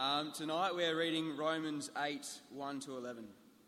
Tonight we're reading Romans 8, 1 to 11.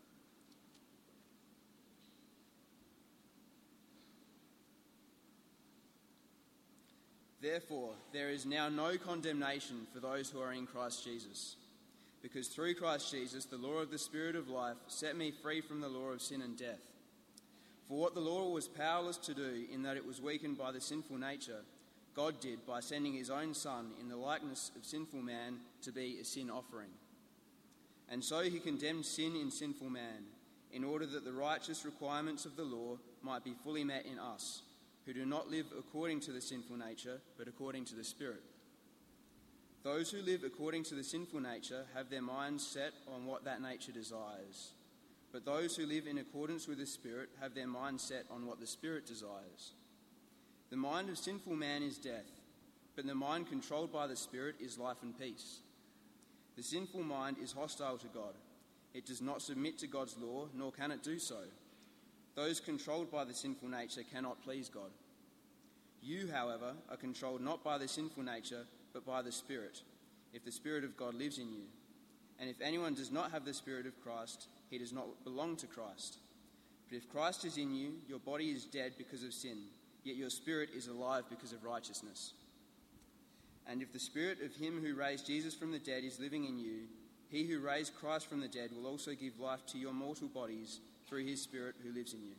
Therefore, there is now no condemnation for those who are in Christ Jesus, because through Christ Jesus, the law of the Spirit of life set me free from the law of sin and death. For what the law was powerless to do, in that it was weakened by the sinful nature, God did by sending his own Son in the likeness of sinful man to be a sin offering. And so he condemned sin in sinful man, in order that the righteous requirements of the law might be fully met in us, who do not live according to the sinful nature, but according to the Spirit. Those who live according to the sinful nature have their minds set on what that nature desires. But those who live in accordance with the Spirit have their minds set on what the Spirit desires. The mind of sinful man is death, but the mind controlled by the Spirit is life and peace. The sinful mind is hostile to God. It does not submit to God's law, nor can it do so. Those controlled by the sinful nature cannot please God. You, however, are controlled not by the sinful nature, but by the Spirit, if the Spirit of God lives in you. And if anyone does not have the Spirit of Christ, he does not belong to Christ. But if Christ is in you, your body is dead because of sin, yet your spirit is alive because of righteousness. And if the Spirit of him who raised Jesus from the dead is living in you, he who raised Christ from the dead will also give life to your mortal bodies through his Spirit who lives in you.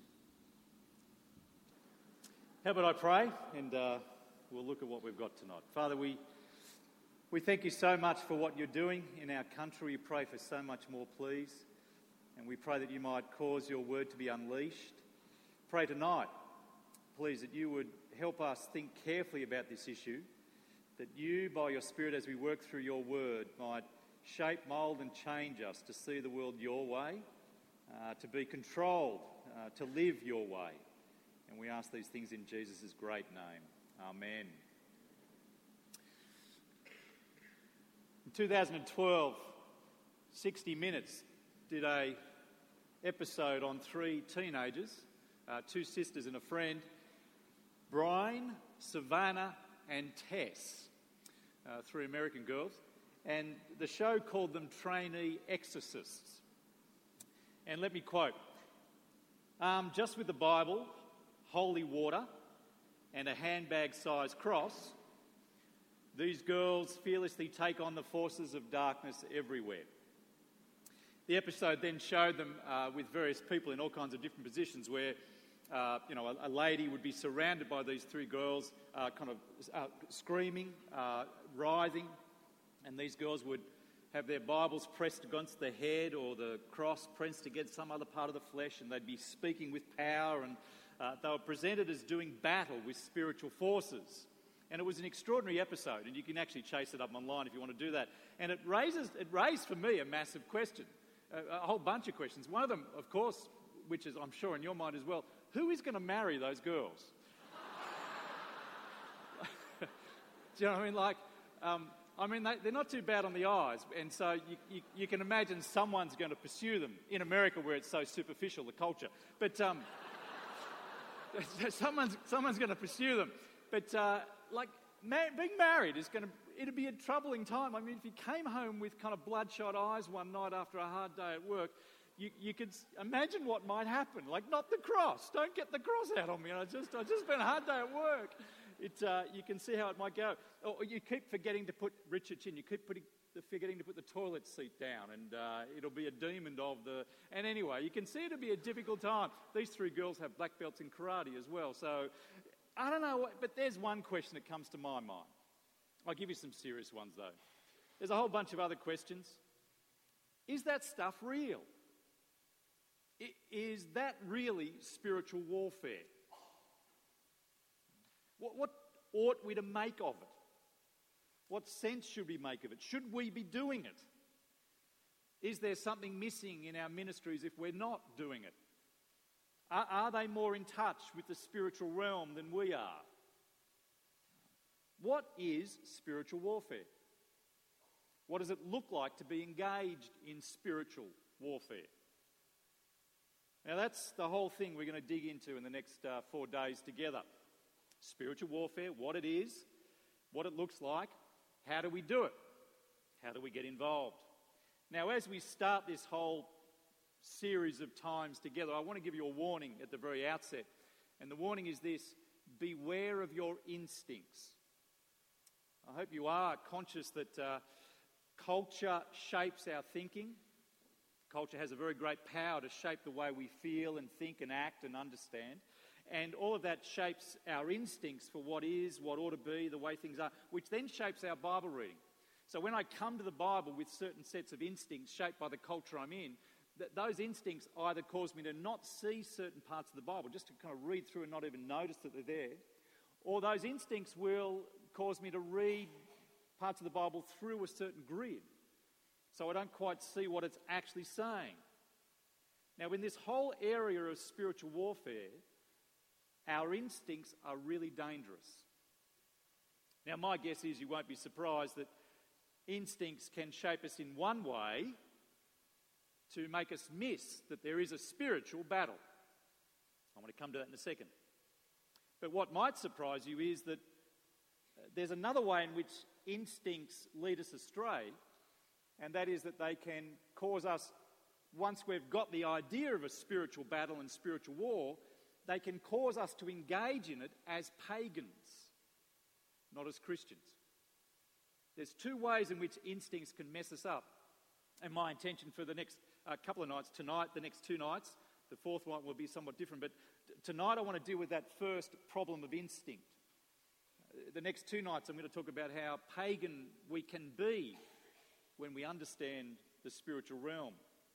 How about I pray, and we'll look at what we've got tonight. Father, we thank you so much for what you're doing in our country. We pray for so much more, please. And we pray that you might cause your word to be unleashed. Pray tonight, please, that you would help us think carefully about this issue, that you, by your Spirit, as we work through your word, might shape, mould and change us to see the world your way, to be controlled, to live your way. And we ask these things in Jesus' great name. Amen. In 2012, 60 Minutes did a episode on three teenagers, two sisters and a friend, Brian, Savannah and Tess, three American girls. And the show called them trainee exorcists. And let me quote, just with the Bible, holy water and a handbag-sized cross, these girls fearlessly take on the forces of darkness everywhere. The episode then showed them with various people in all kinds of different positions where, a lady would be surrounded by these three girls, screaming, writhing, and these girls would have their Bibles pressed against the head or the cross pressed against some other part of the flesh, and they'd be speaking with power, and they were presented as doing battle with spiritual forces. And it was an extraordinary episode, and you can actually chase it up online if you want to do that. And it raised for me a massive question, a whole bunch of questions. One of them, of course, which is I'm sure in your mind as well, who is going to marry those girls? Do you know what I mean? They're not too bad on the eyes, and so you can imagine someone's going to pursue them in America where it's so superficial, the culture. But someone's going to pursue them. But being married it'd be a troubling time. I mean, if you came home with kind of bloodshot eyes one night after a hard day at work, you could imagine what might happen. Like, not the cross. Don't get the cross out on me. I just been a hard day at work. You can see how it might go. Or you keep forgetting to put Richard Chin. You keep forgetting to put the toilet seat down, and it'll be a demon of the. And anyway, you can see it'll be a difficult time. These three girls have black belts in karate as well. So I don't know, but there's one question that comes to my mind. I'll give you some serious ones though. There's a whole bunch of other questions. Is that stuff real? Is that really spiritual warfare? What ought we to make of it? What sense should we make of it? Should we be doing it? Is there something missing in our ministries if we're not doing it? Are they more in touch with the spiritual realm than we are? What is spiritual warfare? What does it look like to be engaged in spiritual warfare? Now that's the whole thing we're going to dig into in the next 4 days together. Spiritual warfare, what it is, what it looks like, how do we do it? How do we get involved? Now, as we start this whole series of times together, I want to give you a warning at the very outset. And the warning is this: beware of your instincts. I hope you are conscious that culture shapes our thinking. Culture has a very great power to shape the way we feel and think and act and understand. And all of that shapes our instincts for what is, what ought to be, the way things are, which then shapes our Bible reading. So when I come to the Bible with certain sets of instincts shaped by the culture I'm in, those instincts either cause me to not see certain parts of the Bible, just to kind of read through and not even notice that they're there, or those instincts will cause me to read parts of the Bible through a certain grid, so I don't quite see what it's actually saying. Now, in this whole area of spiritual warfare, our instincts are really dangerous. Now, my guess is you won't be surprised that instincts can shape us in one way to make us miss that there is a spiritual battle. I want to come to that in a second. But what might surprise you is that there's another way in which instincts lead us astray, and that is that they can cause us, once we've got the idea of a spiritual battle and spiritual war, they can cause us to engage in it as pagans, not as Christians. There's two ways in which instincts can mess us up. And my intention for the next couple of nights, tonight, the next two nights, the fourth one will be somewhat different, but tonight I want to deal with that first problem of instinct. The next two nights I'm going to talk about how pagan we can be when we understand the spiritual realm.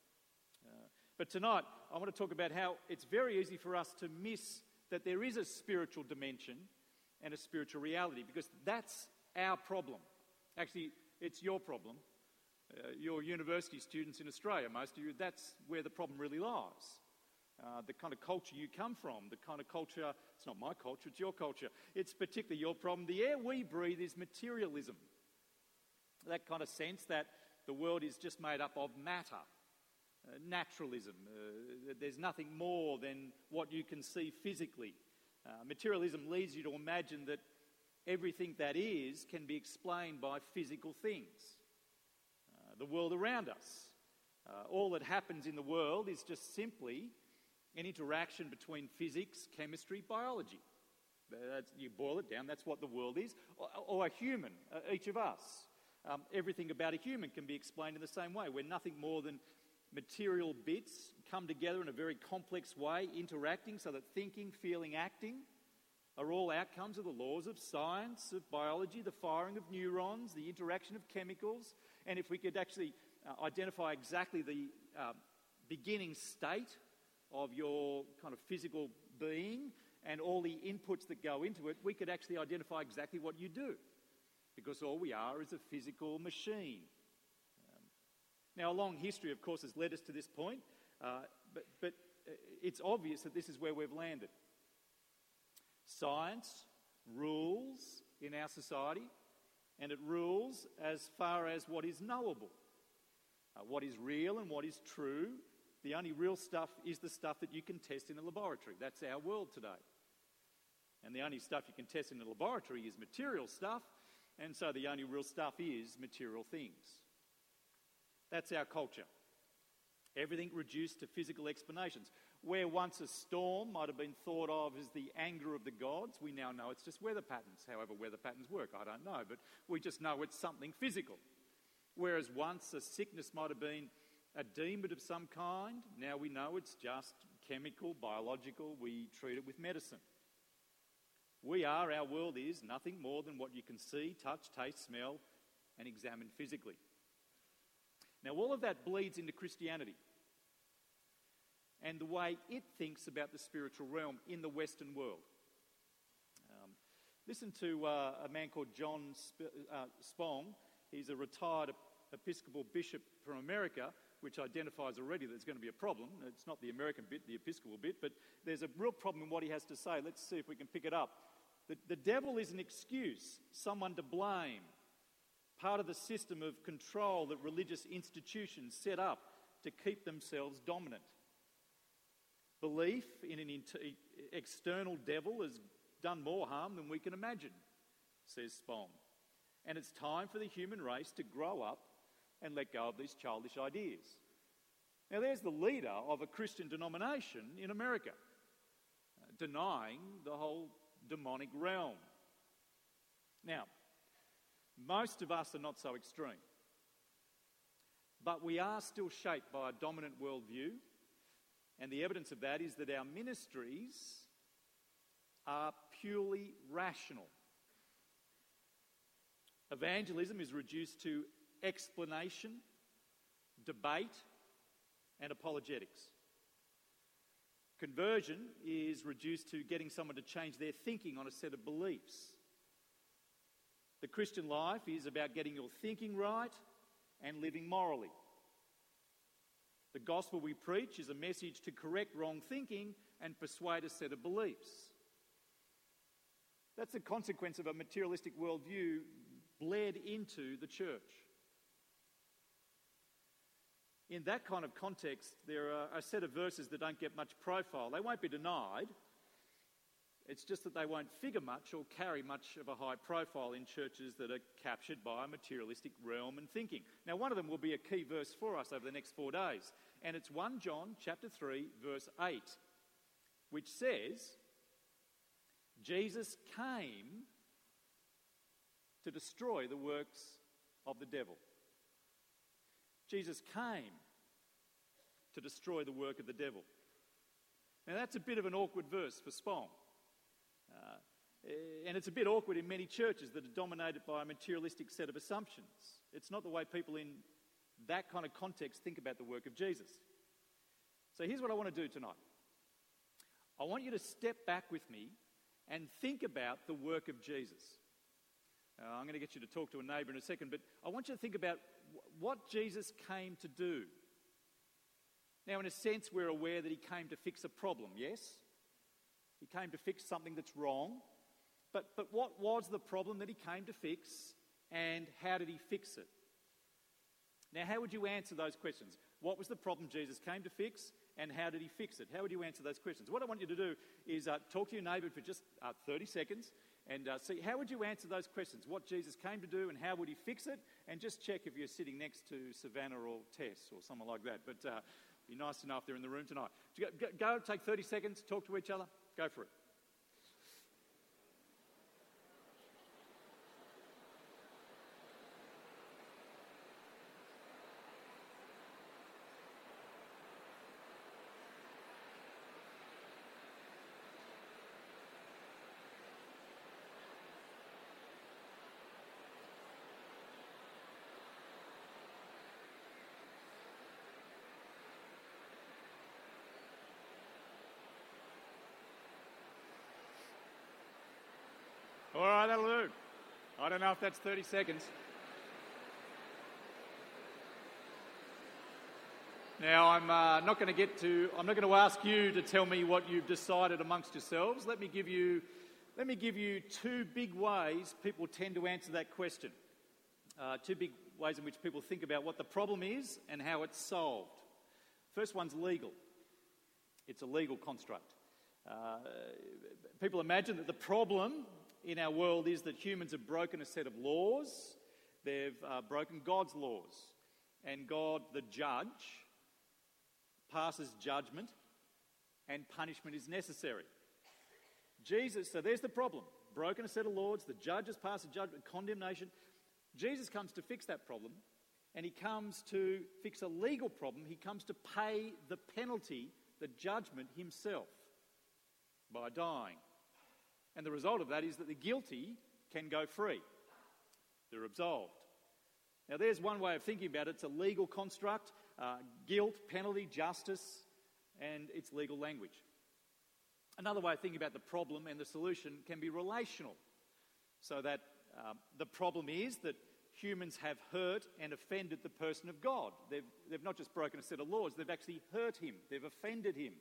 But tonight I want to talk about how it's very easy for us to miss that there is a spiritual dimension and a spiritual reality, because that's our problem. Actually, it's your problem. You're university students in Australia, most of you, that's where the problem really lies. The kind of culture you come from, the kind of culture, it's not my culture, it's your culture. It's particularly your problem. The air we breathe is materialism. That kind of sense that the world is just made up of matter, naturalism. There's nothing more than what you can see physically. Materialism leads you to imagine that everything that is can be explained by physical things. The world around us. All that happens in the world is just simply an interaction between physics, chemistry, biology. You boil it down, that's what the world is. Or a human, each of us. Everything about a human can be explained in the same way. We're nothing more than material bits come together in a very complex way, interacting so that thinking, feeling, acting are all outcomes of the laws of science, of biology, the firing of neurons, the interaction of chemicals. And if we could actually identify exactly the beginning state of your kind of physical being and all the inputs that go into it, we could actually identify exactly what you do, because all we are is a physical machine. Now, a long history, of course, has led us to this point, but it's obvious that this is where we've landed. Science rules in our society, and it rules as far as what is knowable, what is real and what is true. The only real stuff is the stuff that you can test in a laboratory. That's our world today. And the only stuff you can test in a laboratory is material stuff, and so the only real stuff is material things. That's our culture. Everything reduced to physical explanations. Where once a storm might have been thought of as the anger of the gods, we now know it's just weather patterns. However weather patterns work, I don't know, but we just know it's something physical. Whereas once a sickness might have been a demon of some kind, now we know it's just chemical, biological, we treat it with medicine. Our world is nothing more than what you can see, touch, taste, smell, and examine physically. Now, all of that bleeds into Christianity and the way it thinks about the spiritual realm in the Western world. Listen to a man called John Spong. He's a retired Episcopal bishop from America, which identifies already that there's going to be a problem. It's not the American bit, the Episcopal bit, but there's a real problem in what he has to say. Let's see if we can pick it up. The devil is an excuse, someone to blame, part of the system of control that religious institutions set up to keep themselves dominant. Belief in an external devil has done more harm than we can imagine, says Spong. And it's time for the human race to grow up and let go of these childish ideas. Now, there's the leader of a Christian denomination in America, denying the whole demonic realm. Now, most of us are not so extreme, but we are still shaped by a dominant worldview, and the evidence of that is that our ministries are purely rational. Evangelism is reduced to explanation, debate, and apologetics. Conversion is reduced to getting someone to change their thinking on a set of beliefs. The Christian life is about getting your thinking right and living morally. The gospel we preach is a message to correct wrong thinking and persuade a set of beliefs. That's a consequence of a materialistic worldview bled into the church. In that kind of context, there are a set of verses that don't get much profile. They won't be denied. It's just that they won't figure much or carry much of a high profile in churches that are captured by a materialistic realm and thinking. Now, one of them will be a key verse for us over the next 4 days, and it's 1 John chapter 3, verse 8, which says, Jesus came to destroy the works of the devil. Jesus came to destroy the work of the devil. Now, that's a bit of an awkward verse for Spong. And it's a bit awkward in many churches that are dominated by a materialistic set of assumptions. It's not the way people in that kind of context think about the work of Jesus. So here's what I want to do tonight. I want you to step back with me and think about the work of Jesus. I'm going to get you to talk to a neighbour in a second, but I want you to think about what Jesus came to do. Now, in a sense, we're aware that he came to fix a problem, yes? He came to fix something that's wrong. But what was the problem that he came to fix, and how did he fix it? Now, how would you answer those questions? What was the problem Jesus came to fix, and how did he fix it? How would you answer those questions? What I want you to do is talk to your neighbour for just 30 seconds and see how would you answer those questions. What Jesus came to do and how would he fix it? And just check if you're sitting next to Savannah or Tess or someone like that. But be nice to know if they're in the room tonight. Go, take 30 seconds, talk to each other. Go for it. All right, that'll do. I don't know if that's 30 seconds. Now, I'm not going to ask you to tell me what you've decided amongst yourselves. Let me give you two big ways people tend to answer that question. Two big ways in which people think about what the problem is and how it's solved. First one's legal. It's a legal construct. People imagine that the problem in our world is that humans have broken a set of laws. They've broken God's laws. And God, the judge, passes judgment and punishment is necessary. So there's the problem. Broken a set of laws, the judge has passed a judgment, condemnation. Jesus comes to fix that problem, and he comes to fix a legal problem. He comes to pay the penalty, the judgment himself, by dying. And the result of that is that the guilty can go free. They're absolved. Now, there's one way of thinking about it. It's a legal construct, guilt, penalty, justice, and it's legal language. Another way of thinking about the problem and the solution can be relational. So that the problem is that humans have hurt and offended the person of God. They've not just broken a set of laws, they've actually hurt him. They've offended him.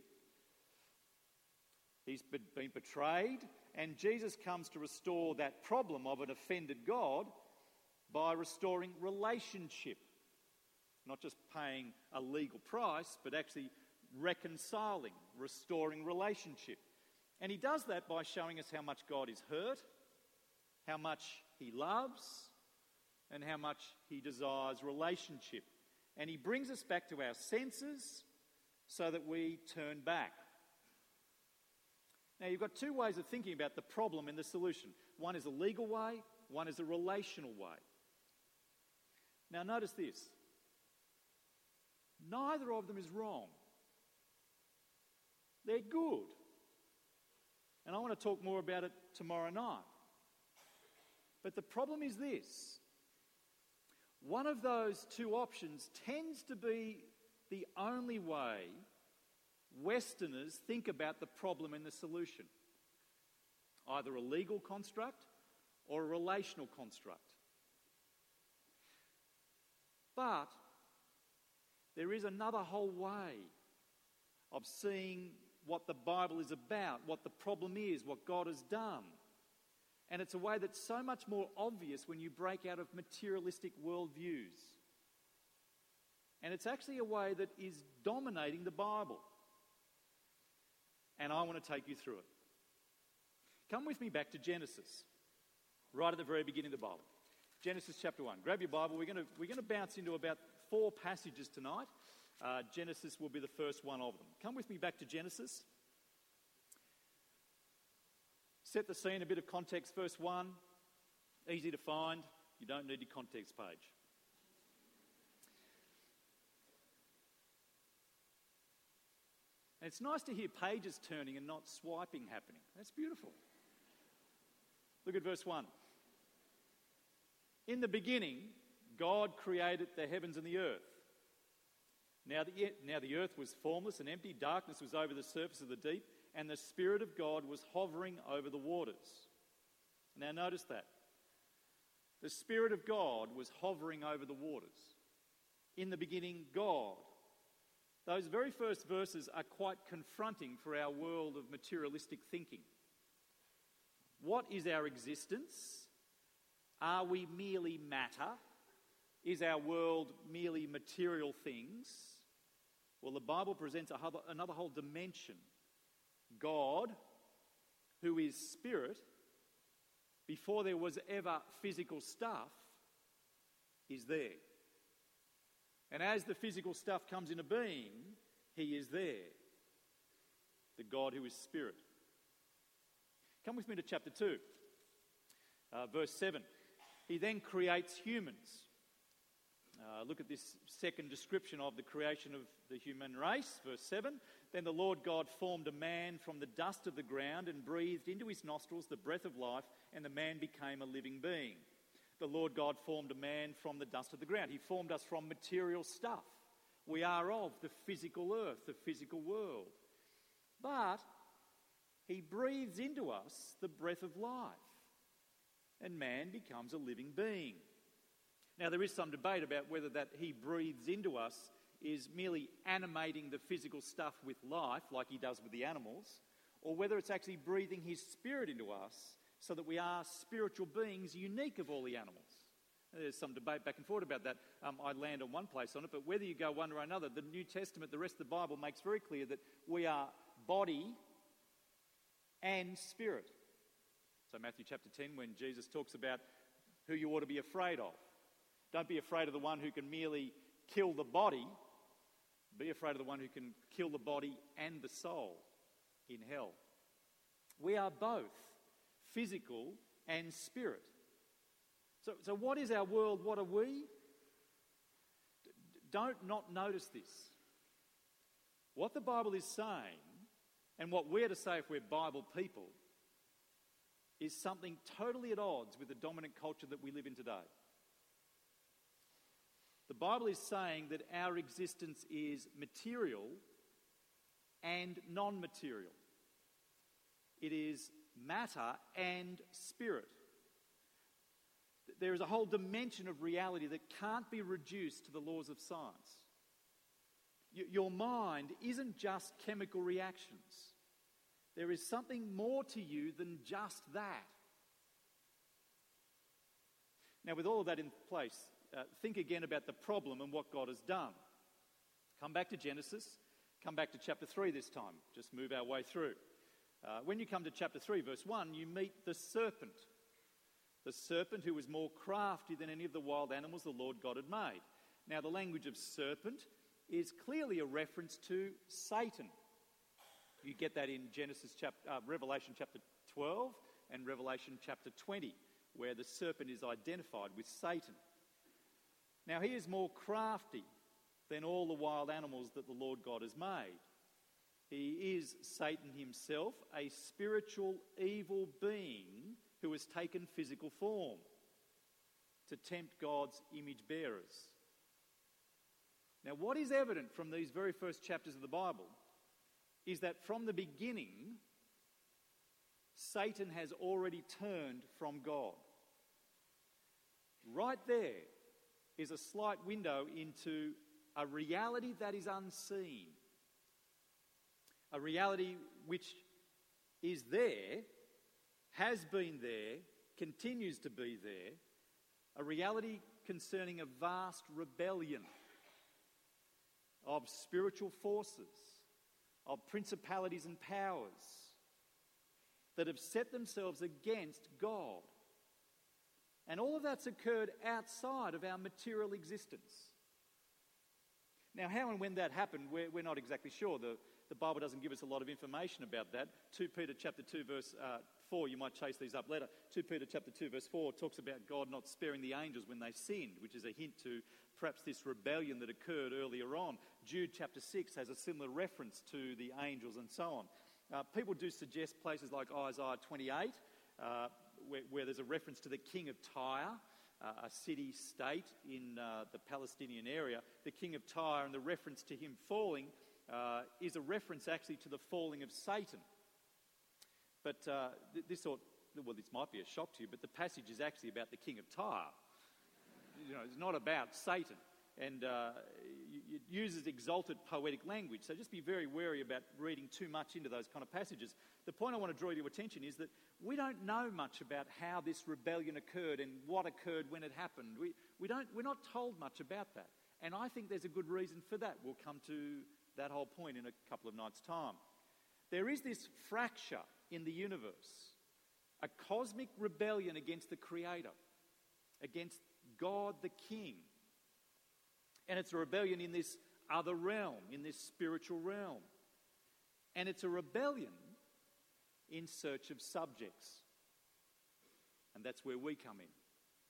He's been betrayed, and Jesus comes to restore that problem of an offended God by restoring relationship. Not just paying a legal price, but actually reconciling, restoring relationship. And he does that by showing us how much God is hurt, how much he loves, and how much he desires relationship. And he brings us back to our senses so that we turn back. Now, you've got two ways of thinking about the problem and the solution. One is a legal way, one is a relational way. Now, notice this. Neither of them is wrong. They're good. And I want to talk more about it tomorrow night. But the problem is this. One of those two options tends to be the only way Westerners think about the problem and the solution. Either a legal construct or a relational construct. But there is another whole way of seeing what the Bible is about, what the problem is, what God has done. And it's a way that's so much more obvious when you break out of materialistic worldviews. And it's actually a way that is dominating the Bible. And I want to take you through it. Come with me back to Genesis, right at the very beginning of the Bible. Genesis chapter 1. Grab your Bible. We're going to bounce into about 4 passages tonight. Genesis will be the first one of them. Come with me back to Genesis. Set the scene, a bit of context. Verse 1, easy to find. You don't need your context page. And it's nice to hear pages turning and not swiping happening. That's beautiful. Look at verse 1. In the beginning, God created the heavens and the earth. Now the earth was formless and empty, darkness was over the surface of the deep, and the Spirit of God was hovering over the waters. Now notice that. The Spirit of God was hovering over the waters. In the beginning, God. Those very first verses are quite confronting for our world of materialistic thinking. What is our existence? Are we merely matter? Is our world merely material things? Well, the Bible presents another whole dimension. God, who is spirit, before there was ever physical stuff, is there. And as the physical stuff comes into being, he is there. The God who is spirit. Come with me to chapter 2, verse 7. He then creates humans. Look at this second description of the creation of the human race, verse 7. Then the Lord God formed a man from the dust of the ground and breathed into his nostrils the breath of life, and the man became a living being. The Lord God formed a man from the dust of the ground. He formed us from material stuff. We are of the physical earth, the physical world. But he breathes into us the breath of life, and man becomes a living being. Now, there is some debate about whether that he breathes into us is merely animating the physical stuff with life, like he does with the animals, or whether it's actually breathing his spirit into us so that we are spiritual beings unique of all the animals. There's some debate back and forth about that. I land on one place on it, but whether you go one or another, the New Testament, the rest of the Bible makes very clear that we are body and spirit. So Matthew chapter 10, when Jesus talks about who you ought to be afraid of. Don't be afraid of the one who can merely kill the body. Be afraid of the one who can kill the body and the soul in hell. We are both physical and spirit. So what is our world? What are we? Don't not notice this. What the Bible is saying, and what we're to say if we're Bible people, is something totally at odds with the dominant culture that we live in today. The Bible is saying that our existence is material and non-material. It is matter and spirit. There is a whole dimension of reality that can't be reduced to the laws of science. Your mind isn't just chemical reactions. There is something more to you than just that. Now, with all of that in place, think again about the problem and what God has done. Come back to Genesis. Come back to chapter 3 this time. Just move our way through. When you come to chapter 3, verse 1, you meet the serpent. the serpent who was more crafty than any of the wild animals the Lord God had made. Now, the language of serpent is clearly a reference to Satan. You get that in Revelation chapter 12 and Revelation chapter 20, where the serpent is identified with Satan. Now, he is more crafty than all the wild animals that the Lord God has made. He is Satan himself, a spiritual evil being who has taken physical form to tempt God's image bearers. Now, what is evident from these very first chapters of the Bible is that from the beginning, Satan has already turned from God. Right there is a slight window into a reality that is unseen, a reality which is there, has been there, continues to be there, a reality concerning a vast rebellion of spiritual forces, of principalities and powers that have set themselves against God. And all of that's occurred outside of our material existence. Now, how and when that happened, we're not exactly sure. The Bible doesn't give us a lot of information about that. 2 Peter chapter 2 verse 4, you might chase these up later. 2 Peter chapter 2 verse 4 talks about God not sparing the angels when they sinned, which is a hint to perhaps this rebellion that occurred earlier on. Jude chapter 6 has a similar reference to the angels and so on. People do suggest places like Isaiah 28, where there's a reference to the king of Tyre, a city-state in the Palestinian area. The king of Tyre, and the reference to him falling is a reference actually to the falling of Satan. But this might be a shock to you, but the passage is actually about the king of Tyre. It's not about Satan. And it uses exalted poetic language. So just be very wary about reading too much into those kind of passages. The point I want to draw to your attention is that we don't know much about how this rebellion occurred and what occurred when it happened. We're not told much about that. And I think there's a good reason for that. We'll come to that whole point in a couple of nights' time. There is this fracture in the universe, a cosmic rebellion against the Creator, against God the King. And it's a rebellion in this other realm, in this spiritual realm. And it's a rebellion in search of subjects. And that's where we come in.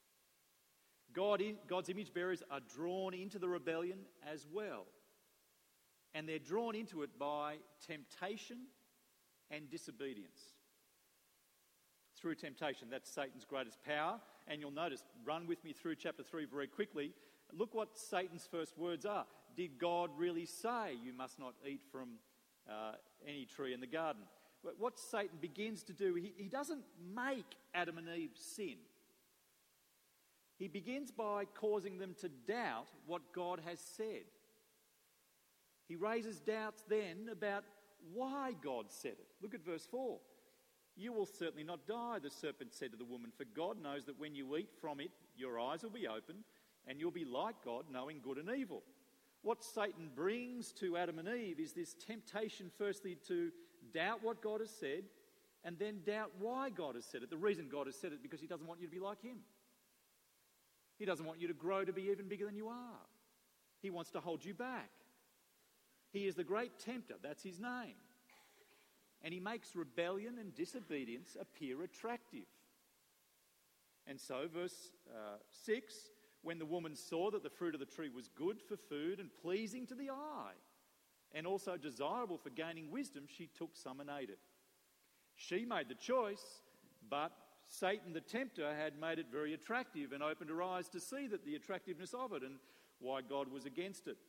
God's image bearers are drawn into the rebellion as well. And they're drawn into it by temptation and disobedience. Through temptation, that's Satan's greatest power. And you'll notice, run with me through chapter 3 very quickly. Look what Satan's first words are. Did God really say you must not eat from any tree in the garden? But what Satan begins to do, he doesn't make Adam and Eve sin. He begins by causing them to doubt what God has said. He raises doubts then about why God said it. Look at verse 4. You will certainly not die, the serpent said to the woman, for God knows that when you eat from it, your eyes will be opened, and you'll be like God, knowing good and evil. What Satan brings to Adam and Eve is this temptation, firstly, to doubt what God has said, and then doubt why God has said it. The reason God has said it is because he doesn't want you to be like him. He doesn't want you to grow to be even bigger than you are. He wants to hold you back. He is the great tempter, that's his name. And he makes rebellion and disobedience appear attractive. And so, verse 6, when the woman saw that the fruit of the tree was good for food and pleasing to the eye, and also desirable for gaining wisdom, she took some and ate it. She made the choice, but Satan the tempter had made it very attractive and opened her eyes to see that the attractiveness of it and why God was against it.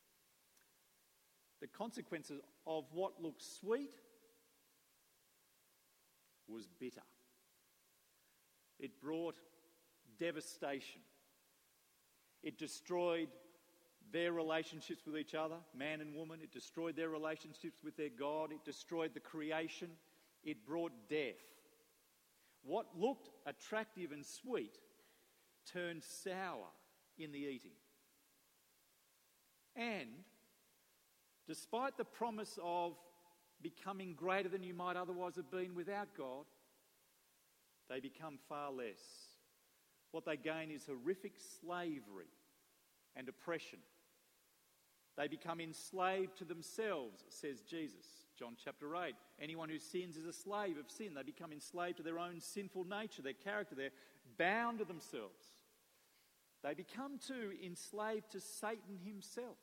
The consequences of what looked sweet was bitter. It brought devastation. It destroyed their relationships with each other, man and woman. It destroyed their relationships with their God. It destroyed the creation. It brought death. What looked attractive and sweet turned sour in the eating. And despite the promise of becoming greater than you might otherwise have been without God, they become far less. what they gain is horrific slavery and oppression. They become enslaved to themselves, says Jesus, John chapter 8. Anyone who sins is a slave of sin. They become enslaved to their own sinful nature, their character. They're bound to themselves. They become too enslaved to Satan himself.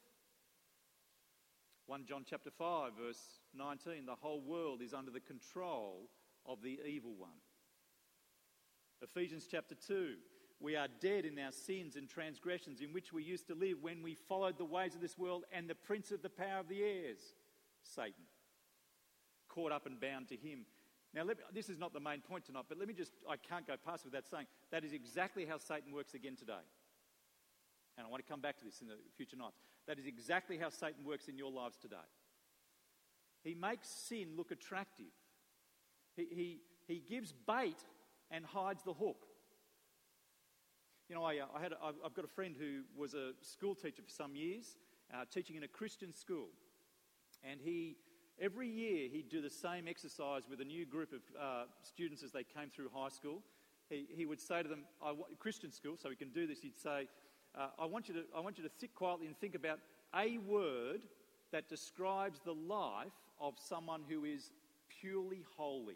1 John chapter 5 verse 19, the whole world is under the control of the evil one. Ephesians chapter 2, we are dead in our sins and transgressions in which we used to live when we followed the ways of this world and the prince of the power of the airs, Satan, caught up and bound to him. Now, this is not the main point tonight, but I can't go past without saying that is exactly how Satan works again today. And I want to come back to this in the future nights. That is exactly how Satan works in your lives today. He makes sin look attractive. He gives bait and hides the hook. You know, I've got a friend who was a school teacher for some years, teaching in a Christian school. And every year he'd do the same exercise with a new group of students as they came through high school. He would say to them, Christian school, so we can do this, he'd say, I want you to sit quietly and think about a word that describes the life of someone who is purely holy.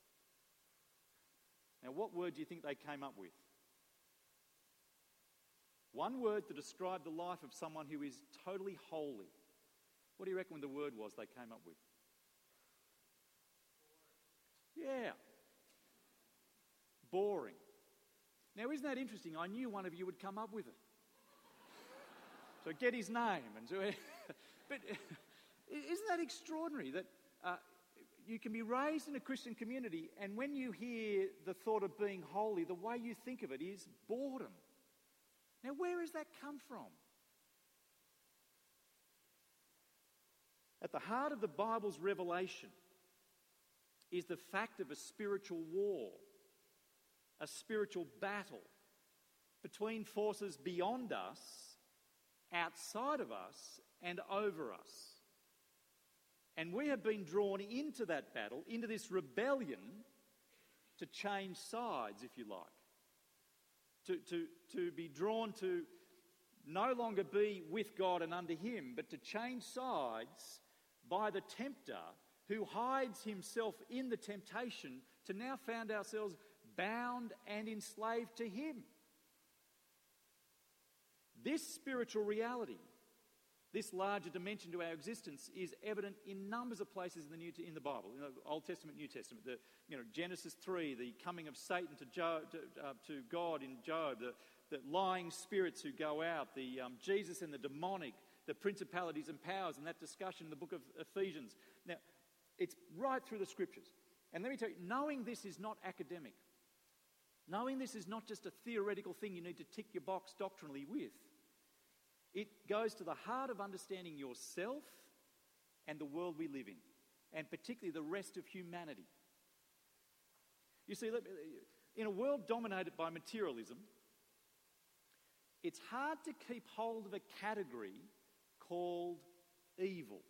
Now, what word do you think they came up with? One word to describe the life of someone who is totally holy. What do you reckon the word was they came up with? Yeah. Boring. Now, isn't that interesting? I knew one of you would come up with it. So get his name. But isn't that extraordinary that you can be raised in a Christian community and when you hear the thought of being holy, the way you think of it is boredom. Now, where has that come from? At the heart of the Bible's revelation is the fact of a spiritual war, a spiritual battle between forces beyond us, outside of us, and over us. And we have been drawn into that battle, into this rebellion, to change sides, if you like. To be drawn to no longer be with God and under Him, but to change sides by the tempter who hides himself in the temptation to now find ourselves bound and enslaved to him. This spiritual reality, this larger dimension to our existence, is evident in numbers of places in the Bible, in the Old Testament, New Testament. Genesis 3, the coming of Satan to God in Job, the lying spirits who go out, the Jesus and the demonic, the principalities and powers, and that discussion in the book of Ephesians. Now, it's right through the Scriptures. And let me tell you, knowing this is not academic. Knowing this is not just a theoretical thing you need to tick your box doctrinally with. It goes to the heart of understanding yourself and the world we live in, and particularly the rest of humanity. You see, in a world dominated by materialism, it's hard to keep hold of a category called evil.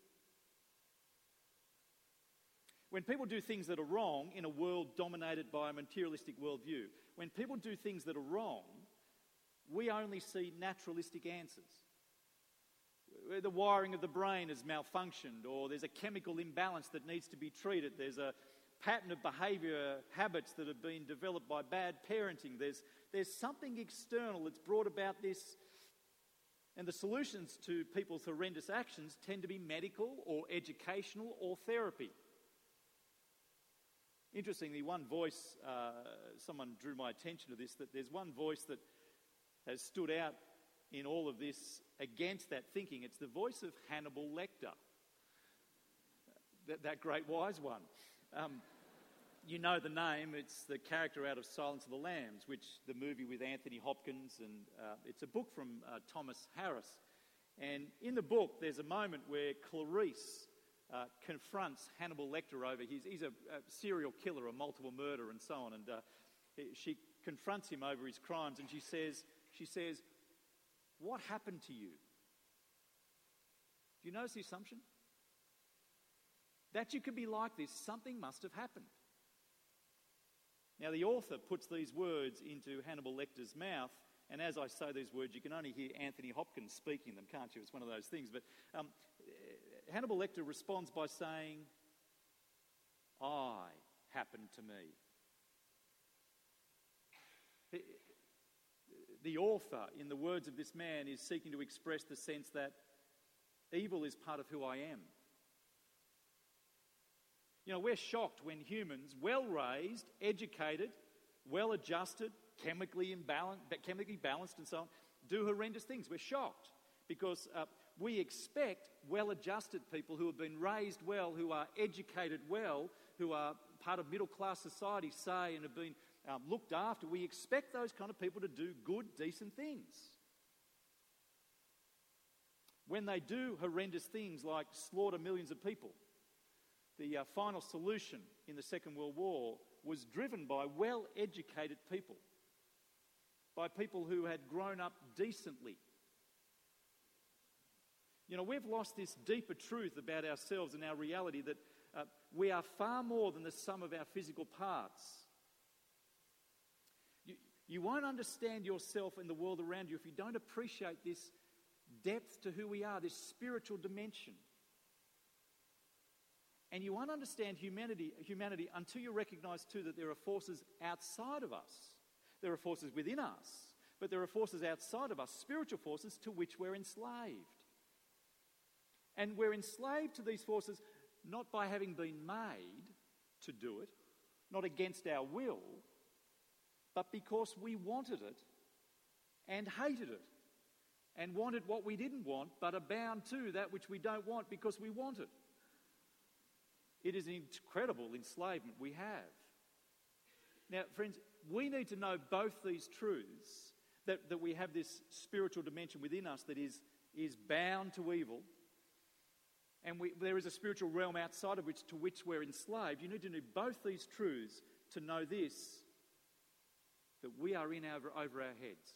When people do things that are wrong in a world dominated by a materialistic worldview, when people do things that are wrong, we only see naturalistic answers. The wiring of the brain has malfunctioned, or there's a chemical imbalance that needs to be treated. There's a pattern of behaviour, habits that have been developed by bad parenting. There's something external that's brought about this, and the solutions to people's horrendous actions tend to be medical or educational or therapy. Interestingly, one voice, someone drew my attention to this, that there's one voice that has stood out in all of this against that thinking. It's the voice of Hannibal Lecter, that great wise one. You know the name. It's the character out of Silence of the Lambs, which the movie with Anthony Hopkins, and it's a book from Thomas Harris. And in the book, there's a moment where Clarice confronts Hannibal Lecter over he's a serial killer, a multiple murderer, and so on. And she confronts him over his crimes, and she says, "What happened to you?" Do you notice the assumption? That you could be like this, something must have happened. Now, the author puts these words into Hannibal Lecter's mouth, and as I say these words, you can only hear Anthony Hopkins speaking them, can't you? It's one of those things. But Hannibal Lecter responds by saying, "I happened to me." The author, in the words of this man, is seeking to express the sense that evil is part of who I am. You know, we're shocked when humans, well-raised, educated, well-adjusted, chemically balanced and so on, do horrendous things. We're shocked because we expect well-adjusted people who have been raised well, who are educated well, who are part of middle-class society, say, and have been looked after. We expect those kind of people to do good, decent things. When they do horrendous things like slaughter millions of people, the final solution in the Second World War was driven by well-educated people, by people who had grown up decently. You know, we've lost this deeper truth about ourselves and our reality that we are far more than the sum of our physical parts. You won't understand yourself and the world around you if you don't appreciate this depth to who we are, this spiritual dimension. And you won't understand humanity until you recognise too that there are forces outside of us. There are forces within us, but there are forces outside of us, spiritual forces to which we're enslaved. And we're enslaved to these forces not by having been made to do it, not against our will, but because we wanted it and hated it, and wanted what we didn't want, but are bound to that which we don't want because we want it. It is an incredible enslavement we have. Now, friends, we need to know both these truths, that we have this spiritual dimension within us that is bound to evil, and there is a spiritual realm outside of which to which we're enslaved. You need to know both these truths to know this, that we are in over our heads.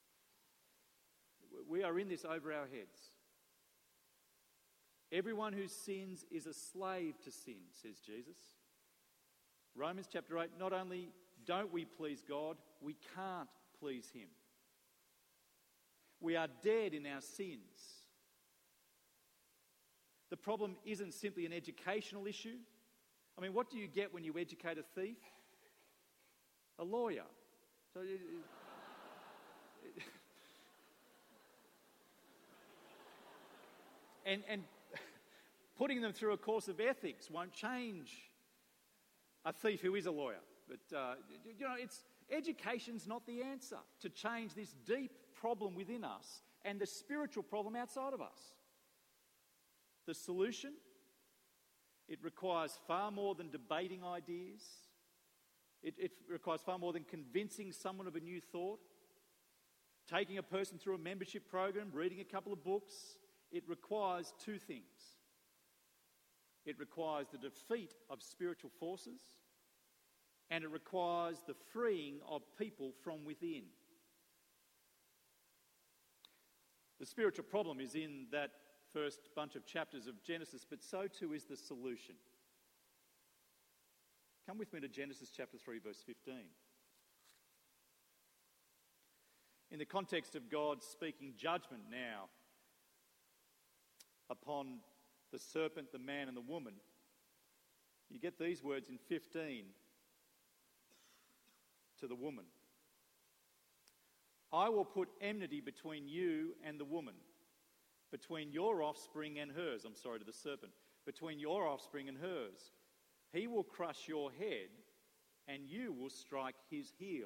We are in this over our heads. Everyone who sins is a slave to sin, says Jesus. Romans chapter 8, not only don't we please God, we can't please him. We are dead in our sins. The problem isn't simply an educational issue. I mean, what do you get when you educate a thief? A lawyer. So, and putting them through a course of ethics won't change a thief who is a lawyer. But, education's not the answer to change this deep problem within us and the spiritual problem outside of us. The solution? It requires far more than debating ideas. It requires far more than convincing someone of a new thought, taking a person through a membership program, reading a couple of books. It requires two things. It requires the defeat of spiritual forces, and it requires the freeing of people from within. The spiritual problem is in that first bunch of chapters of Genesis, but so too is the solution. Come with me to Genesis chapter 3, verse 15. In the context of God speaking judgment now upon the serpent, the man and the woman, you get these words in 15 to the woman. I will put enmity between you and the woman, between your offspring and hers. I'm sorry, to the serpent. Between your offspring and hers. He will crush your head, and you will strike his heel.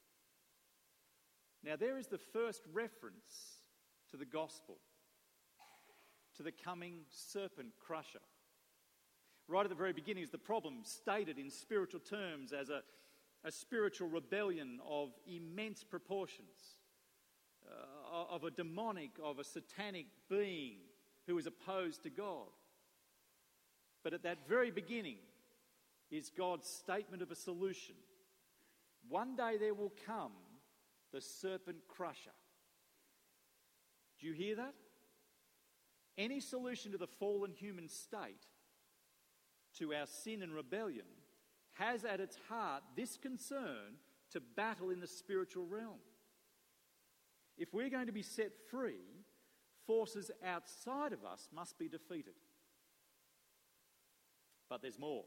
Now, there is the first reference to the gospel, to the coming serpent crusher. Right at the very beginning is the problem stated in spiritual terms as a spiritual rebellion of immense proportions, of a demonic, of a satanic being who is opposed to God. But at that very beginning is God's statement of a solution. One day there will come the serpent crusher. Do you hear that? Any solution to the fallen human state, to our sin and rebellion, has at its heart this concern to battle in the spiritual realm. If we're going to be set free, forces outside of us must be defeated. But there's more.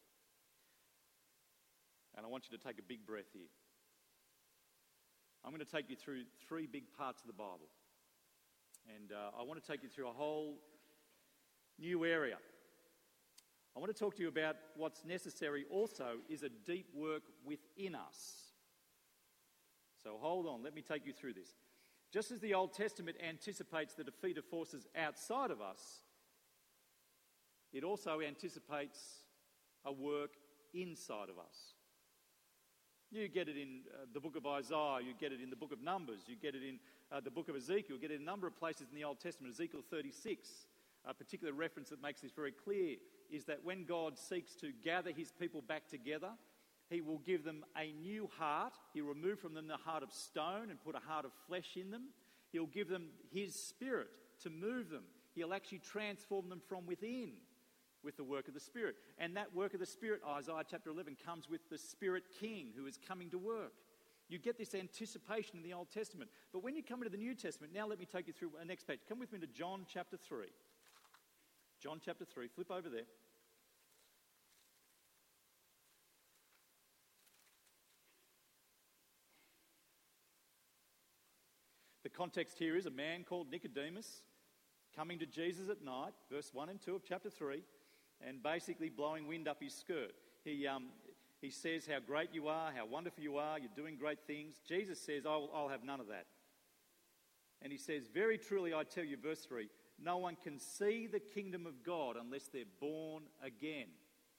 And I want you to take a big breath here. I'm going to take you through three big parts of the Bible. And I want to take you through a whole new area. I want to talk to you about what's necessary also is a deep work within us. So hold on, let me take you through this. Just as the Old Testament anticipates the defeat of forces outside of us, it also anticipates a work inside of us. You get it in the book of Isaiah, you get it in the book of Numbers, you get it in the book of Ezekiel, you get it in a number of places in the Old Testament. Ezekiel 36, a particular reference that makes this very clear, is that when God seeks to gather his people back together, he will give them a new heart. He'll remove from them the heart of stone and put a heart of flesh in them. He'll give them his Spirit to move them. He'll actually transform them from within with the work of the Spirit. And that work of the Spirit, Isaiah chapter 11, comes with the Spirit King who is coming to work. You get this anticipation in the Old Testament. But when you come into the New Testament, now let me take you through the next page. Come with me to John chapter 3. John chapter 3, flip over there. The context here is a man called Nicodemus coming to Jesus at night, verse 1 and 2 of chapter 3, and basically blowing wind up his skirt. He says how great you are, how wonderful you are, you're doing great things. Jesus says, I'll have none of that. And he says, very truly I tell you, verse 3, no one can see the kingdom of God unless they're born again.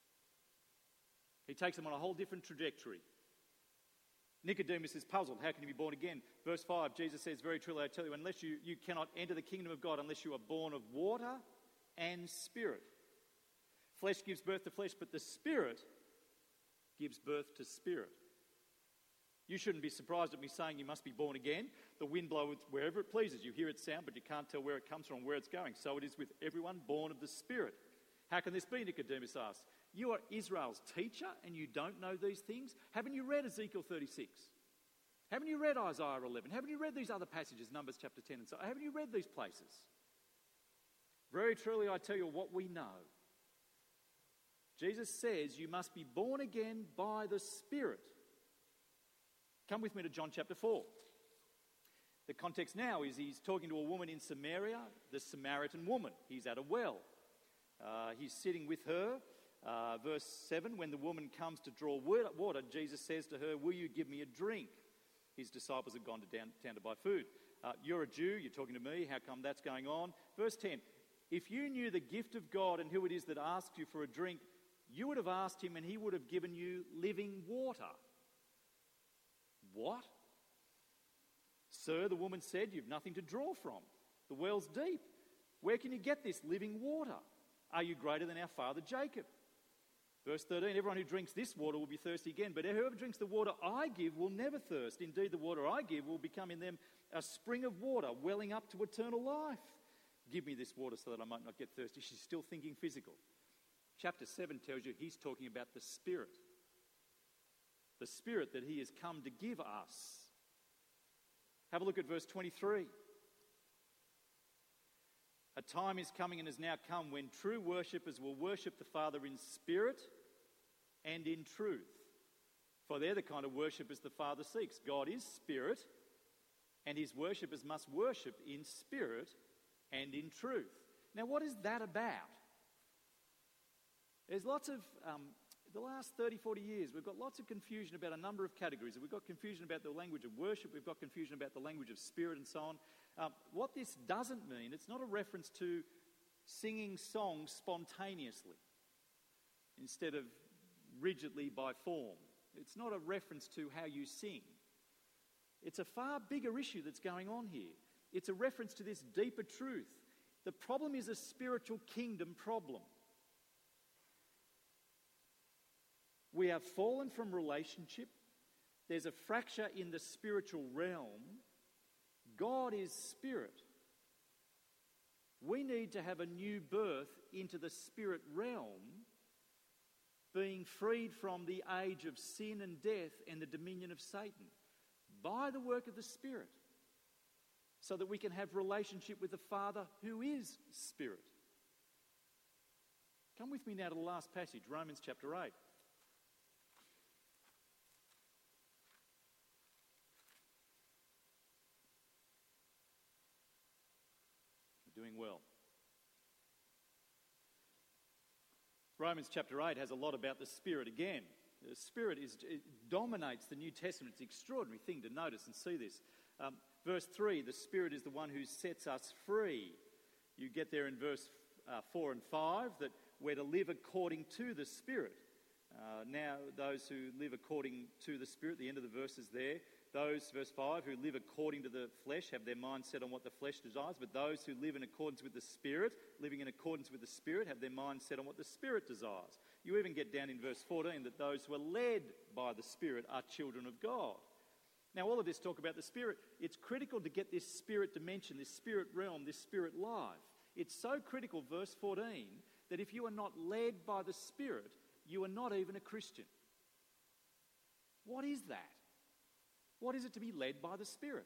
He takes them on a whole different trajectory. Nicodemus is puzzled. How can you be born again? Verse 5, Jesus says, very truly I tell you, unless you cannot enter the kingdom of God unless you are born of water and spirit. Flesh gives birth to flesh, but the Spirit gives birth to spirit. You shouldn't be surprised at me saying you must be born again. The wind blows wherever it pleases. You hear its sound, but you can't tell where it comes from, where it's going. So it is with everyone born of the Spirit. How can this be, Nicodemus asked? You are Israel's teacher and you don't know these things? Haven't you read Ezekiel 36? Haven't you read Isaiah 11? Haven't you read these other passages, Numbers chapter 10 and so on? Haven't you read these places? Very truly I tell you what we know. Jesus says you must be born again by the Spirit. Come with me to John chapter 4. The context now is he's talking to a woman in Samaria, the Samaritan woman. He's at a well. He's sitting with her. Verse 7, when the woman comes to draw water, Jesus says to her, will you give me a drink? His disciples have gone to town to buy food. You're a Jew, you're talking to me, how come that's going on? Verse 10, if you knew the gift of God and who it is that asks you for a drink, you would have asked him and he would have given you living water. What? Sir, the woman said, you've nothing to draw from. The well's deep. Where can you get this living water? Are you greater than our father Jacob? Verse 13, everyone who drinks this water will be thirsty again, but whoever drinks the water I give will never thirst. Indeed, the water I give will become in them a spring of water welling up to eternal life. Give me this water so that I might not get thirsty. She's still thinking physical. Chapter 7 tells you he's talking about the Spirit. The Spirit that he has come to give us. Have a look at verse 23. A time is coming and has now come when true worshippers will worship the Father in spirit and in truth. For they're the kind of worshippers the Father seeks. God is spirit, and his worshippers must worship in spirit and in truth. Now, what is that about? There's lots of, the last 30, 40 years, we've got lots of confusion about a number of categories. We've got confusion about the language of worship, we've got confusion about the language of spirit and so on. What this doesn't mean, it's not a reference to singing songs spontaneously instead of rigidly by form. It's not a reference to how you sing. It's a far bigger issue that's going on here. It's a reference to this deeper truth. The problem is a spiritual kingdom problem. We have fallen from relationship. There's a fracture in the spiritual realm. God is spirit. We need to have a new birth into the spirit realm being freed from the age of sin and death and the dominion of Satan by the work of the Spirit, so that we can have relationship with the Father who is Spirit. Come with me now to the last passage, Romans chapter 8. We're doing well. Romans chapter 8 has a lot about the Spirit again. The Spirit it dominates the New Testament. It's an extraordinary thing to notice and see this. Verse 3, the Spirit is the one who sets us free. You get there in verse 4 and 5 that we're to live according to the Spirit. Now, those who live according to the Spirit, the end of the verse is there. Those, verse 5, who live according to the flesh have their mind set on what the flesh desires, but those who live in accordance with the Spirit, living in accordance with the Spirit, have their mind set on what the Spirit desires. You even get down in verse 14 that those who are led by the Spirit are children of God. Now, all of this talk about the Spirit, it's critical to get this Spirit dimension, this Spirit realm, this Spirit life. It's so critical, verse 14, that if you are not led by the Spirit, you are not even a Christian. What is that? What is it to be led by the Spirit?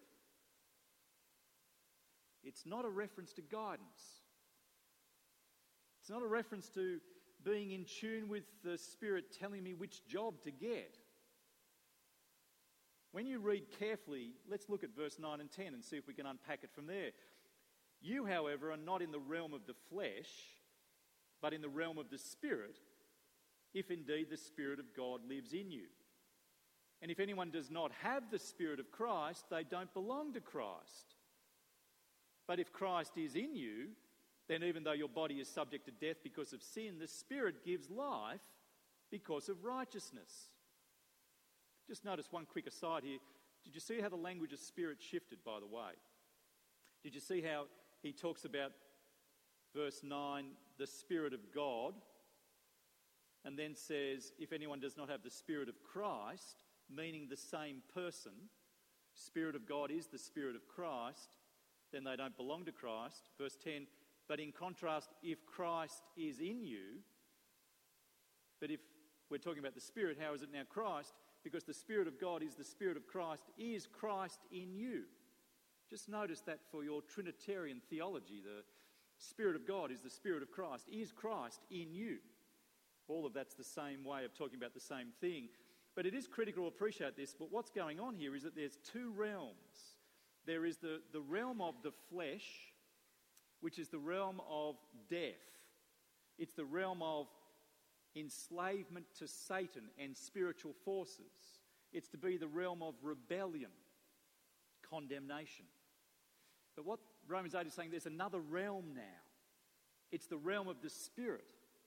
It's not a reference to guidance. It's not a reference to being in tune with the Spirit telling me which job to get. When you read carefully, let's look at verse 9 and 10 and see if we can unpack it from there. You, however, are not in the realm of the flesh, but in the realm of the Spirit, if indeed the Spirit of God lives in you. And if anyone does not have the Spirit of Christ, they don't belong to Christ. But if Christ is in you, then even though your body is subject to death because of sin, the Spirit gives life because of righteousness. Just notice one quick aside here. Did you see how the language of Spirit shifted, by the way? Did you see how he talks about, verse 9, the Spirit of God, and then says, if anyone does not have the Spirit of Christ, meaning the same person, Spirit of God is the Spirit of Christ, then they don't belong to Christ. Verse 10, but in contrast, if Christ is in you, but if we're talking about the Spirit, how is it now Christ? Because the Spirit of God is the Spirit of Christ, is Christ in you. Just notice that for your Trinitarian theology, the Spirit of God is the Spirit of Christ, is Christ in you. All of that's the same way of talking about the same thing. But it is critical to appreciate this, but what's going on here is that there's two realms. There is the realm of the flesh, which is the realm of death. It's the realm of enslavement to Satan and spiritual forces. It's to be the realm of rebellion, condemnation. But what Romans 8 is saying, there's another realm now. It's the realm of the Spirit.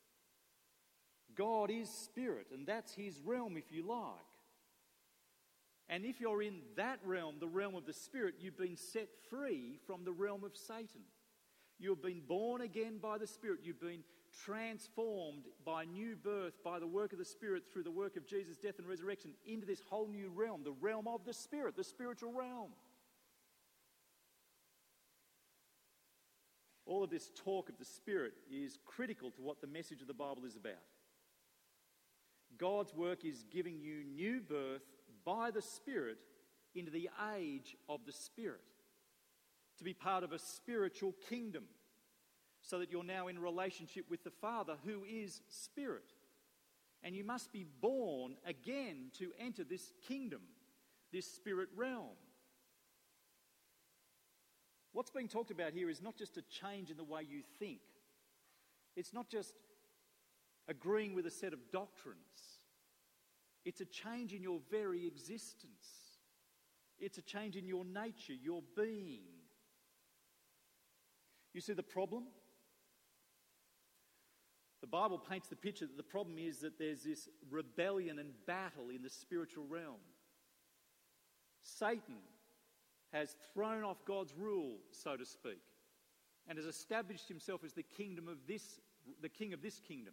God is Spirit, and that's his realm, if you like. And if you're in that realm, the realm of the Spirit, you've been set free from the realm of Satan. You've been born again by the Spirit. You've been transformed by new birth, by the work of the Spirit, through the work of Jesus' death and resurrection, into this whole new realm, the realm of the Spirit, the spiritual realm. All of this talk of the Spirit is critical to what the message of the Bible is about. God's work is giving you new birth by the Spirit into the age of the Spirit, to be part of a spiritual kingdom, so that you're now in relationship with the Father who is Spirit. And you must be born again to enter this kingdom, this Spirit realm. What's being talked about here is not just a change in the way you think. It's not just agreeing with a set of doctrines. It's a change in your very existence. It's a change in your nature, your being. You see the problem? The Bible paints the picture that the problem is that there's this rebellion and battle in the spiritual realm. Satan has thrown off God's rule, so to speak, and has established himself as the king of this kingdom.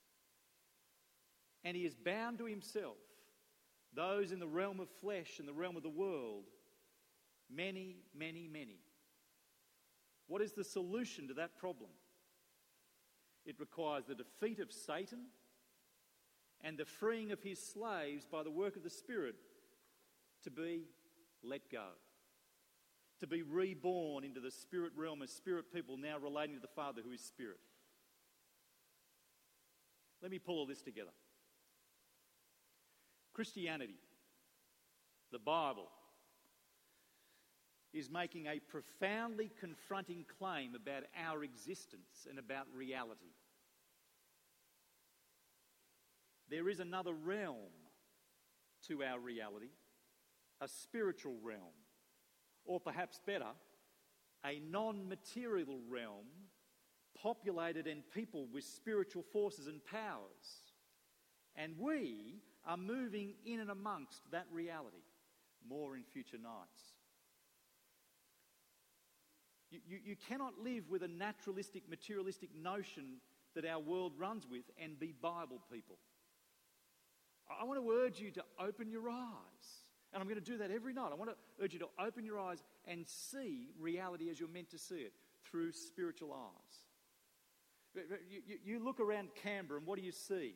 And he is bound to himself those in the realm of flesh and the realm of the world, many, many, many. What is the solution to that problem? It requires the defeat of Satan and the freeing of his slaves by the work of the Spirit to be let go, to be reborn into the spirit realm as spirit people now relating to the Father who is Spirit. Let me pull all this together. Christianity, the Bible, is making a profoundly confronting claim about our existence and about reality. There is another realm to our reality, a spiritual realm, or perhaps better, a non-material realm populated and peopled with spiritual forces and powers. And we are moving in and amongst that reality. More in future nights. You cannot live with a naturalistic, materialistic notion that our world runs with and be Bible people. I want to urge you to open your eyes. And I'm going to do that every night. I want to urge you to open your eyes and see reality as you're meant to see it, through spiritual eyes. You look around Canberra and what do you see?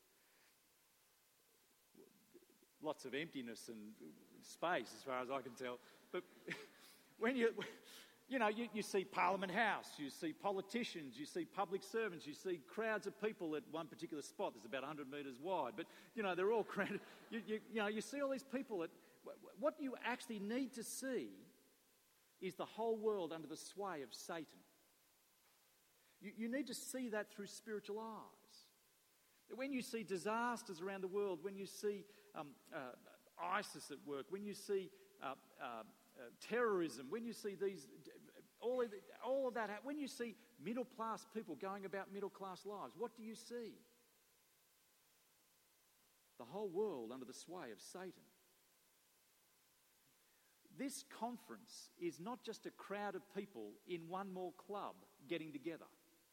Lots of emptiness and space as far as I can tell. But when you see Parliament House, you see politicians, you see public servants, you see crowds of people at one particular spot that's about 100 metres wide. But, they're all crowded. You see all these people. What you actually need to see is the whole world under the sway of Satan. You need to see that through spiritual eyes. When you see disasters around the world, when you see ISIS at work, when you see terrorism, when you see all of that, when you see middle-class people going about middle-class lives, what do you see? The whole world under the sway of Satan. This conference is not just a crowd of people in one more club getting together.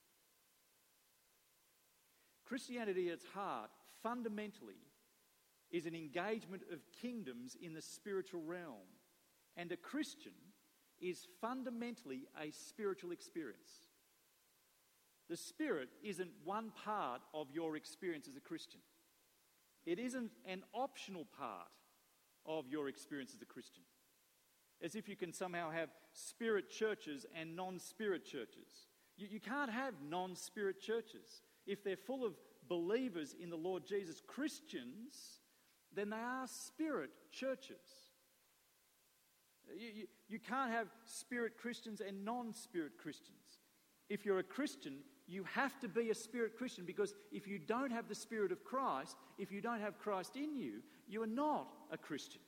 Christianity at its heart, fundamentally, is an engagement of kingdoms in the spiritual realm. And a Christian is fundamentally a spiritual experience. The Spirit isn't one part of your experience as a Christian. It isn't an optional part of your experience as a Christian. As if you can somehow have spirit churches and non-spirit churches. You can't have non-spirit churches. If they're full of believers in the Lord Jesus, Christians, then they are spirit churches. You can't have spirit Christians and non-spirit Christians. If you're a Christian, you have to be a spirit Christian, because if you don't have the Spirit of Christ, if you don't have Christ in you, you are not a Christian.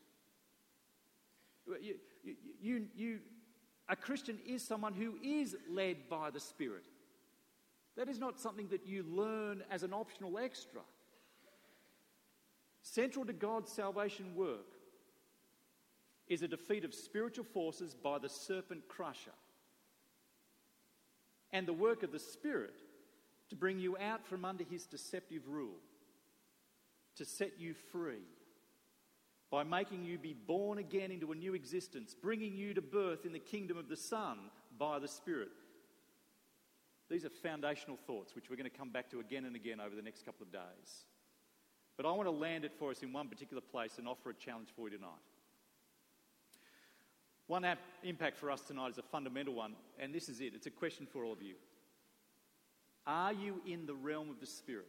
A Christian is someone who is led by the Spirit. That is not something that you learn as an optional extra. Central to God's salvation work is a defeat of spiritual forces by the serpent crusher, and the work of the Spirit to bring you out from under his deceptive rule, to set you free by making you be born again into a new existence, bringing you to birth in the kingdom of the Son by the Spirit. These are foundational thoughts which we're going to come back to again and again over the next couple of days. But I want to land it for us in one particular place and offer a challenge for you tonight. One impact for us tonight is a fundamental one, and this is it. It's a question for all of you. Are you in the realm of the Spirit?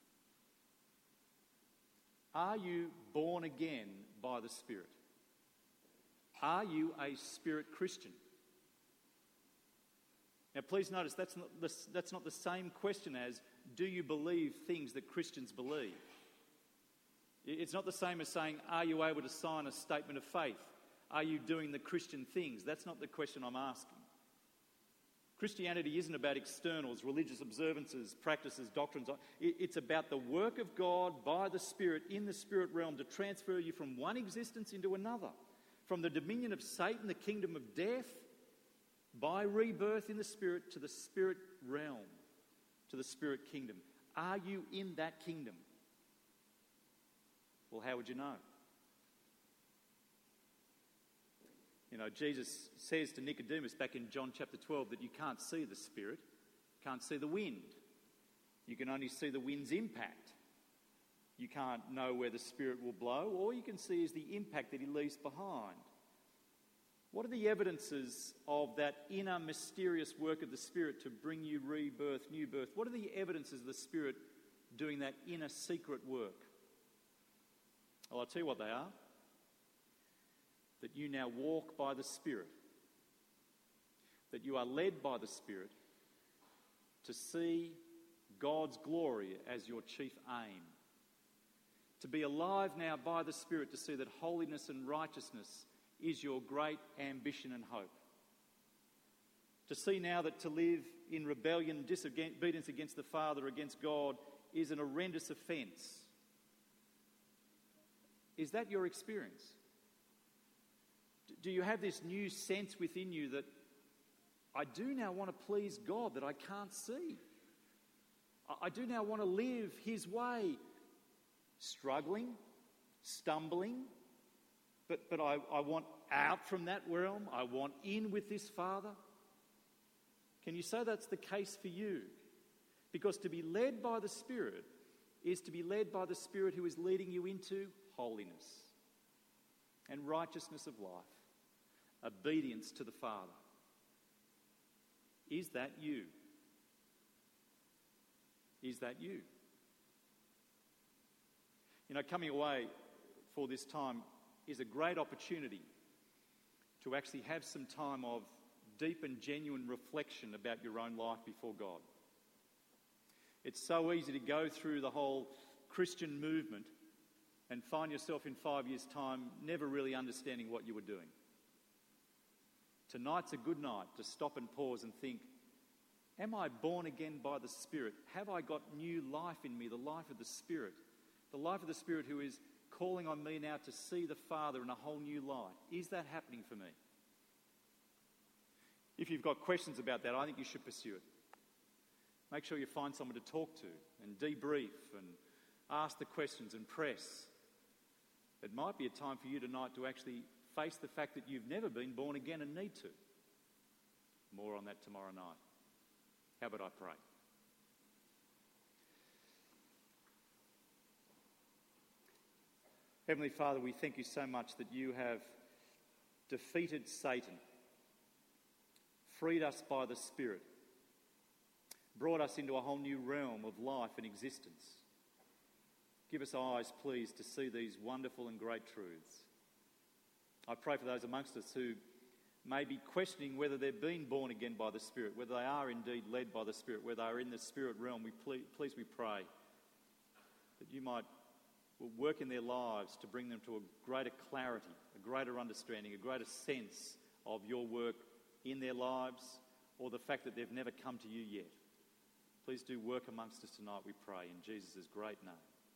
Are you born again by the Spirit? Are you a Spirit Christian? Now, please notice that's not the same question as, do you believe things that Christians believe? It's not the same as saying, are you able to sign a statement of faith? Are you doing the Christian things? That's not the question I'm asking. Christianity isn't about externals, religious observances, practices, doctrines. It's about the work of God by the Spirit in the spirit realm to transfer you from one existence into another, from the dominion of Satan, the kingdom of death, by rebirth in the Spirit, to the spirit realm, to the spirit kingdom. Are you in that kingdom? Well, how would you know? Jesus says to Nicodemus back in John chapter 12 that you can't see the Spirit, can't see the wind. You can only see the wind's impact. You can't know where the Spirit will blow. All you can see is the impact that he leaves behind. What are the evidences of that inner mysterious work of the Spirit to bring you rebirth, new birth? What are the evidences of the Spirit doing that inner secret work? Well, I'll tell you what they are. That you now walk by the Spirit. That you are led by the Spirit to see God's glory as your chief aim. To be alive now by the Spirit to see that holiness and righteousness is your great ambition and hope. To see now that to live in rebellion, disobedience against the Father, against God, is an horrendous offence. Is that your experience? Do you have this new sense within you that I do now want to please God that I can't see? I do now want to live his way, struggling, stumbling, but I want out from that realm. I want in with this Father. Can you say that's the case for you? Because to be led by the Spirit is to be led by the Spirit who is leading you into holiness and righteousness of life, obedience to the Father. Is that you? Is that you? You know, coming away for this time is a great opportunity to actually have some time of deep and genuine reflection about your own life before God. It's so easy to go through the whole Christian movement and find yourself in 5 years' time never really understanding what you were doing. Tonight's a good night to stop and pause and think, am I born again by the Spirit? Have I got new life in me, the life of the Spirit? The life of the Spirit who is calling on me now to see the Father in a whole new light. Is that happening for me? If you've got questions about that, I think you should pursue it. Make sure you find someone to talk to and debrief and ask the questions and press. It might be a time for you tonight to actually face the fact that you've never been born again and need to. More on that tomorrow night. How about I pray? Heavenly Father, we thank you so much that you have defeated Satan, freed us by the Spirit, brought us into a whole new realm of life and existence. Give us eyes, please, to see these wonderful and great truths. I pray for those amongst us who may be questioning whether they've been born again by the Spirit, whether they are indeed led by the Spirit, whether they are in the Spirit realm. We pray that you might work in their lives to bring them to a greater clarity, a greater understanding, a greater sense of your work in their lives, or the fact that they've never come to you yet. Please do work amongst us tonight, we pray, in Jesus' great name.